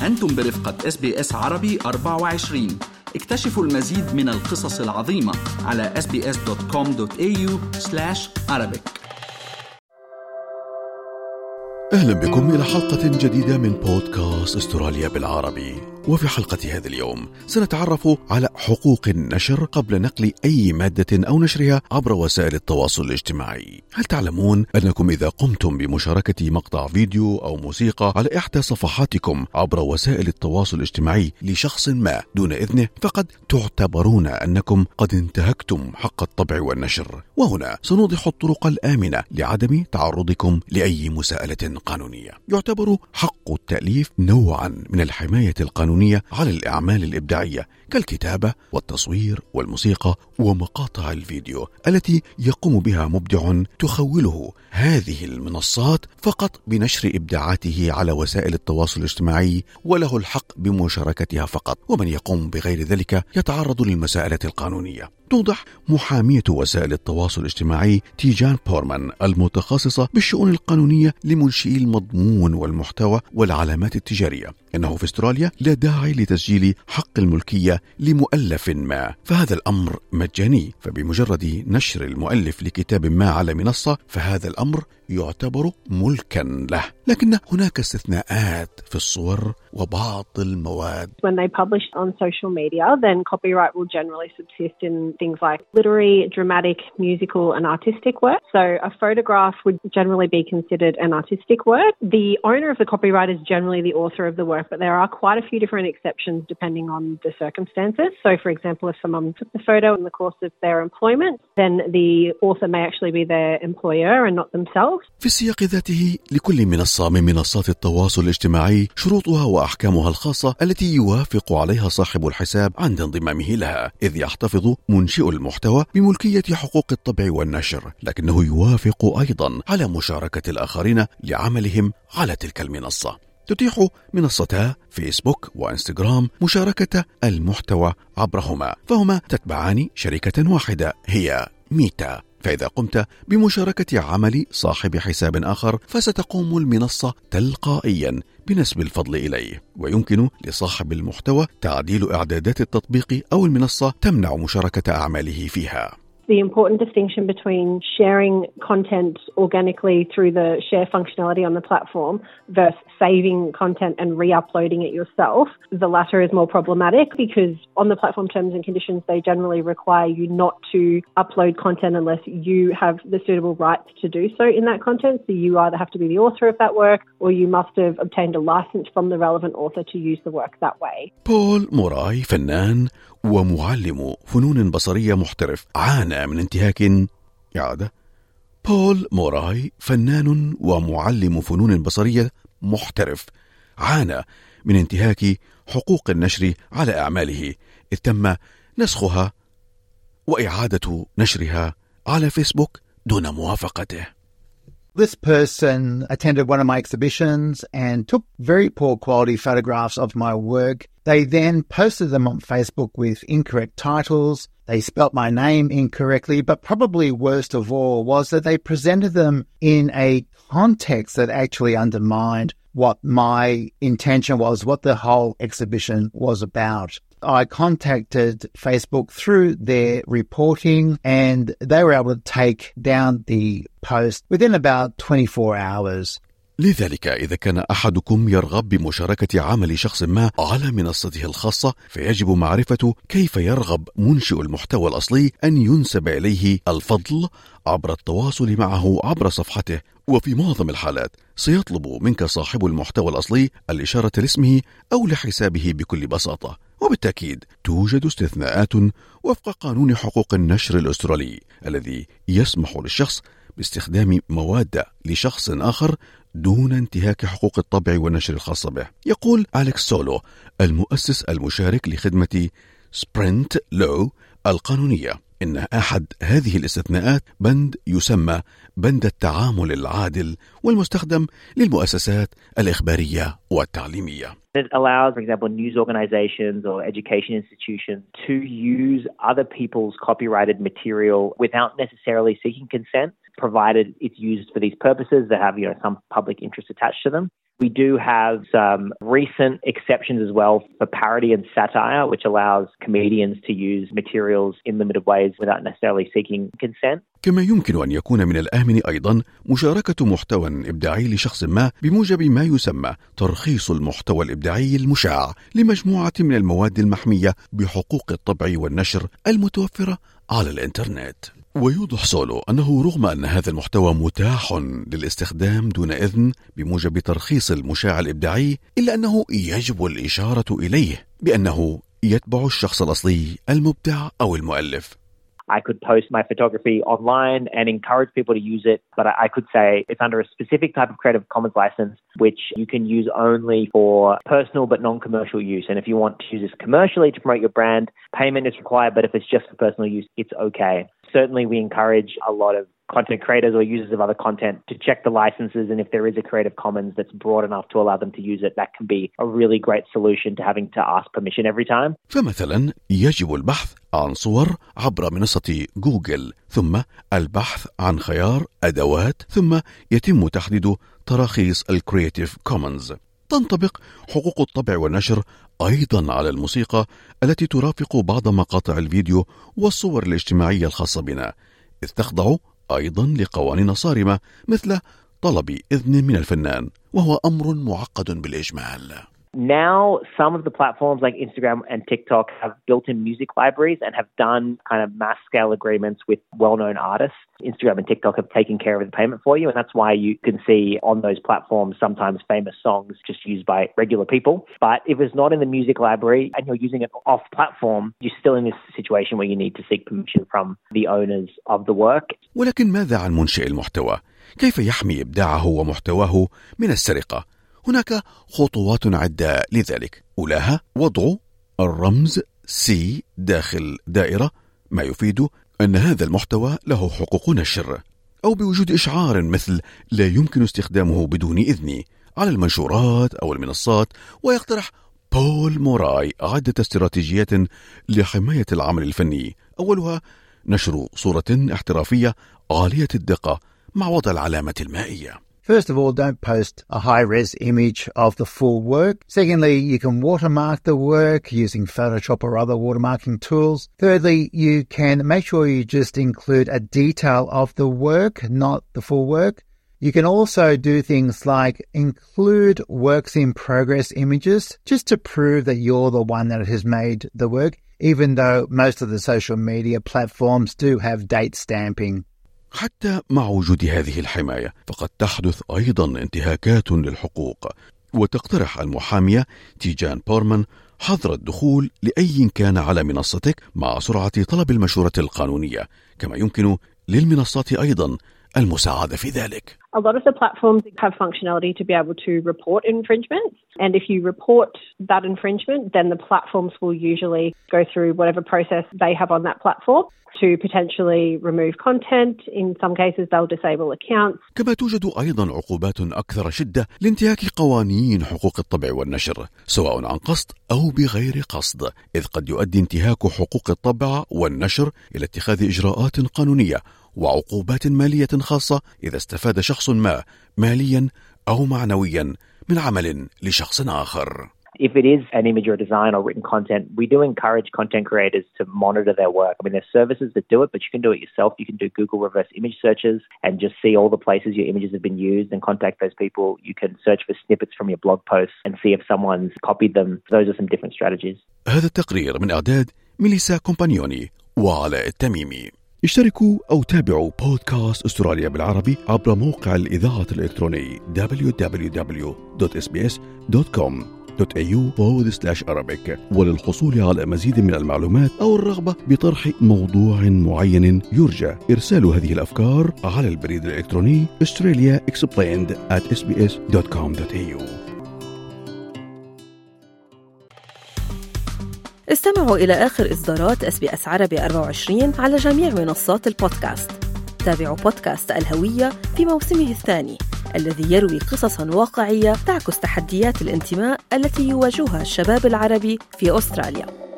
أنتم برفقة SBS عربي 24. اكتشفوا المزيد من القصص العظيمة على sbs.com.au/arabic. أهلا بكم إلى حلقة جديدة من بودكاست أستراليا بالعربي. وفي حلقة هذا اليوم سنتعرف على حقوق النشر قبل نقل أي مادة أو نشرها عبر وسائل التواصل الاجتماعي. هل تعلمون أنكم إذا قمتم بمشاركة مقطع فيديو أو موسيقى على إحدى صفحاتكم عبر وسائل التواصل الاجتماعي لشخص ما دون إذنه فقد تعتبرون أنكم قد انتهكتم حق الطبع والنشر؟ وهنا سنوضح الطرق الآمنة لعدم تعرضكم لأي مساءلة قانونية. يعتبر حق التأليف نوعا من الحماية القانونية على الأعمال الإبداعية كالكتابة والتصوير والموسيقى ومقاطع الفيديو التي يقوم بها مبدع تخوله هذه المنصات فقط بنشر إبداعاته على وسائل التواصل الاجتماعي، وله الحق بمشاركتها فقط، ومن يقوم بغير ذلك يتعرض للمساءلة القانونية. توضح محامية وسائل التواصل الاجتماعي تيجان بورمان المتخصصة بالشؤون القانونية لمنشئي المضمون والمحتوى والعلامات التجارية أنه في أستراليا لا داعي لتسجيل حق الملكية لمؤلف ما، فهذا الأمر مجاني، فبمجرد نشر المؤلف لكتاب ما على منصة فهذا الأمر يعتبر ملكا له. لكن هناك استثناءات في الصور وبعض المواد. When they publish on social media, then copyright will generally subsist in things like literary, dramatic, musical and artistic work. So a photograph would generally be considered an artistic work. The owner of the copyright is generally the author of the work, but there are quite a few different exceptions depending on the circumstances. So for example, if someone took the photo in the course of their employment, then the author may actually be their employer and not themselves. في السياق ذاته لكل منصة من منصات التواصل الاجتماعي شروطها وأحكامها الخاصة التي يوافق عليها صاحب الحساب عند انضمامه لها، إذ يحتفظ منشئ المحتوى بملكية حقوق الطبع والنشر، لكنه يوافق أيضا على مشاركة الآخرين لعملهم على تلك المنصة. تتيح منصتا فيسبوك وإنستغرام مشاركة المحتوى عبرهما، فهما تتبعان شركة واحدة هي ميتا. فإذا قمت بمشاركة عمل صاحب حساب آخر فستقوم المنصة تلقائيا بنسب الفضل إليه، ويمكن لصاحب المحتوى تعديل إعدادات التطبيق أو المنصة تمنع مشاركة أعماله فيها. The important distinction between sharing content organically through the share functionality on the platform versus saving content and re-uploading it yourself, the latter is more problematic because on the platform terms and conditions, they generally require you not to upload content unless you have the suitable rights to do so in that content. So you either have to be the author of that work or you must have obtained a license from the relevant author to use the work that way. بول موراي فنان ومعلم فنون بصرية محترف عانى من انتهاك بول موراي فنان ومعلم فنون بصرية محترف عانى من انتهاك حقوق النشر على أعماله، إذ تم نسخها وإعادة نشرها على فيسبوك دون موافقته. This person attended one of my exhibitions and took very poor quality photographs of my work. They then posted them on Facebook with incorrect titles. They spelt my name incorrectly, but probably worst of all was that they presented them in a context that actually undermined what my intention was, what the whole exhibition was about. I contacted Facebook through their reporting and they were able to take down the post within about 24 hours. لذلك إذا كان أحدكم يرغب بمشاركة عمل شخص ما على منصته الخاصة فيجب معرفة كيف يرغب منشئ المحتوى الأصلي أن ينسب إليه الفضل عبر التواصل معه عبر صفحته، وفي معظم الحالات سيطلب منك صاحب المحتوى الأصلي الإشارة لاسمه أو لحسابه بكل بساطة. وبالتأكيد توجد استثناءات وفق قانون حقوق النشر الأسترالي الذي يسمح للشخص باستخدام مواد لشخص آخر دون انتهاك حقوق الطبع والنشر الخاصة به. يقول أليكس سولو المؤسس المشارك لخدمة سبرنت لو القانونية إن أحد هذه الاستثناءات بند يسمى بند التعامل العادل والمستخدم للمؤسسات الإخبارية والتعليمية. It allows, for example, news organizations or education institutions to use other people's copyrighted material without necessarily seeking consent, provided it's used for these purposes that have, some public interest attached to them. We do have some recent exceptions as well for parody and satire, which allows comedians to use materials in limited ways without necessarily seeking consent. كما يمكن أن يكون من الآمن أيضا مشاركة محتوى إبداعي لشخص ما بموجب ما يسمى ترخيص المحتوى الإبداعي المشاع لمجموعة من المواد المحمية بحقوق الطبع والنشر المتوفرة على الإنترنت. ويوضح سولو أنه رغم أن هذا المحتوى متاح للاستخدام دون إذن بموجب ترخيص المشاع الإبداعي، إلا أنه يجب الإشارة إليه بأنه يتبع الشخص الأصلي المبدع أو المؤلف. I could post my photography online and encourage people to use it, but I could say it's under a specific type of Creative Commons license, which you can use only for personal but non-commercial use. And if you want to use this commercially to promote your brand, payment is required, but if it's just for personal use, it's okay. Certainly, we encourage a lot of content creators or users of other content to check the licenses, and if there is a Creative Commons that's broad enough to allow them to use it, that can be a really great solution to having to ask permission every time. فمثلا يجب البحث عن صور عبر منصة جوجل، ثم البحث عن خيار أدوات، ثم يتم تحديد تراخيص الكرياتيف كومنز. تنطبق حقوق الطبع والنشر أيضا على الموسيقى التي ترافق بعض مقاطع الفيديو والصور الاجتماعية الخاصة بنا، إذ تخضع أيضا لقوانين صارمة مثل طلب إذن من الفنان، وهو أمر معقد بالإجمال. Now, some of the platforms like Instagram and TikTok have built-in music libraries and have done kind of mass-scale agreements with well-known artists. Instagram and TikTok have taken care of the payment for you, and that's why you can see on those platforms sometimes famous songs just used by regular people. But if it's not in the music library and you're using it off-platform, you're still in this situation where you need to seek permission from the owners of the work. ولكن ماذا عن منشئ المحتوى؟ كيف يحمي إبداعه ومحتواه من السرقة؟ هناك خطوات عدة لذلك، أولاها وضع الرمز C داخل دائرة، ما يفيد أن هذا المحتوى له حقوق نشر، أو بوجود إشعار مثل لا يمكن استخدامه بدون إذني على المنشورات أو المنصات. ويقترح بول موراي عدة استراتيجيات لحماية العمل الفني، أولها نشر صورة احترافية عالية الدقة مع وضع العلامة المائية. First of all, don't post a high-res image of the full work. Secondly, you can watermark the work using Photoshop or other watermarking tools. Thirdly, you can make sure you just include a detail of the work, not the full work. You can also do things like include works in progress images just to prove that you're the one that has made the work, even though most of the social media platforms do have date stamping. حتى مع وجود هذه الحماية فقد تحدث أيضا انتهاكات للحقوق، وتقترح المحامية تيجان بورمان حظر الدخول لأي كان على منصتك مع سرعة طلب المشورة القانونية، كما يمكن للمنصات أيضا المساعدة في ذلك. A lot of the platforms have functionality to be able to report infringements, and if you report that infringement, then the platforms will usually go through whatever process they have on that platform to potentially remove content. In some cases, they'll disable accounts. كما توجد أيضا عقوبات أكثر شدة لانتهاك قوانين حقوق الطبع والنشر، سواء عن قصد أو بغير قصد، إذ قد يؤدي انتهاك حقوق الطبع والنشر إلى اتخاذ إجراءات قانونية وعقوبات مالية خاصة إذا استفاد شخص ما ماليا أو معنويا من عمل لشخص آخر. If it is an image or design or written content, we do encourage content creators to monitor their work. I mean, there's services that do it, but you can do it yourself. You can do Google reverse image searches and just see all the places your images have been used and contact those people. You can search for snippets from your blog posts and see if someone's copied them. Those are some different strategies. هذا التقرير من إعداد ميليسا كومبانيوني وعلاء التميمي. اشتركوا أو تابعوا بودكاست أستراليا بالعربي عبر موقع الإذاعة الإلكتروني www.sbs.com.au/Arabic. وللحصول على مزيد من المعلومات أو الرغبة بطرح موضوع معين يرجى إرسال هذه الأفكار على البريد الإلكتروني australiaexplained@sbs.com.au. استمعوا إلى آخر إصدارات SBS عربي 24 على جميع منصات البودكاست. تابعوا بودكاست الهوية في موسمه الثاني الذي يروي قصصاً واقعية تعكس تحديات الانتماء التي يواجهها الشباب العربي في أستراليا.